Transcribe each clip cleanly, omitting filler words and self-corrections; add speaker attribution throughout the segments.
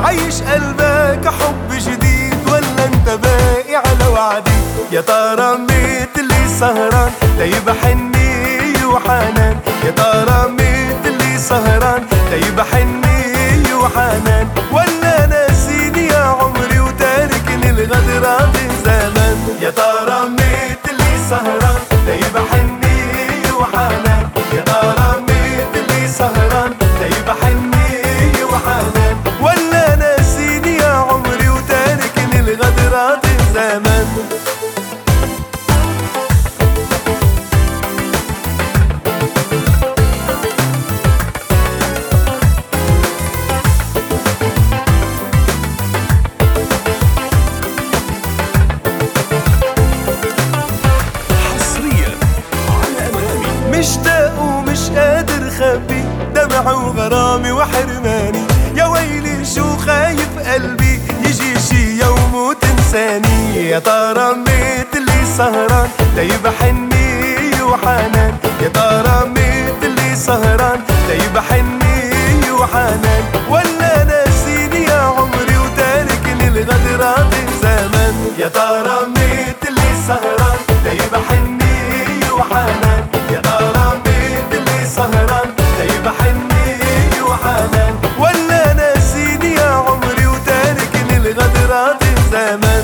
Speaker 1: عيش قلبك حب جديد ولا انت باقي على وعدي؟ يا ترى ميت اللي سهران دايب حنية وحنان، يا ترى ميت اللي سهران دايب حنية وحنان، ولا ناسيني يا عمري وتاركني الغدرة زمان؟ يا ترى ميت اللي سهران دايب حنية وحنان، يا ترى ميت اللي سهران دايب حنية وحنان، ولا ناسيني يا عمري وتاركني الغدرة زمان؟ مشتاق ومش قادر خبي دمع وغرامي وحرماني، يا ويلي شو خايف قلبي يجي شي يوم وتنساني. يا ترى ميت اللي سهران دايب حنية وحنان، يا ترى ميت اللي سهران دايب حنية وحنان، ولا ناسيني يا عمري وتاركني الغدرة زمان؟ يا ترى ميت اللي سهران دايب حنية وحنان، يا ترى ميت اللي سهران دايب حنية وحنان، ولا ناسيني يا عمري وتاركني الغدرة زمان؟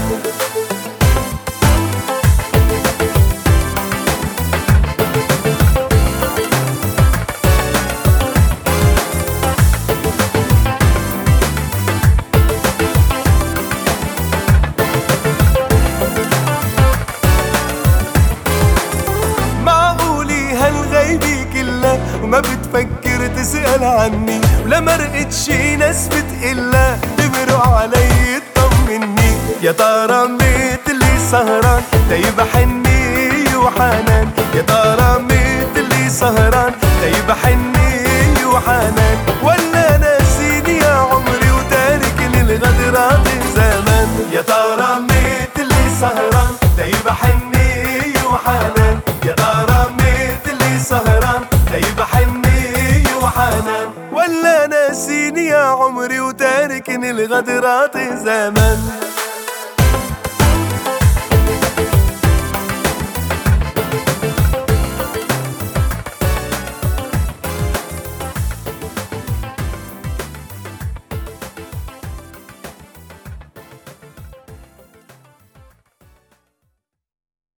Speaker 1: هالغيبي كلها وما بتفكر تسأل عني، ولا مرقت شي ناس بتقلها تمرق علي تطمني. يا ترى ميت اللي سهران دايب حنية وحنان، يا ترى ميت اللي سهران دايب حنية وحنان، ولا ناسيني يا عمري وتاركني الغدرة زمان؟ يا ترى ميت اللي سهران دايب حنية وحنان، يا ترى ميت اللي سهران دايب حنية وحنان، ولا ناسيني يا عمري وتاركني الغدرة زمان؟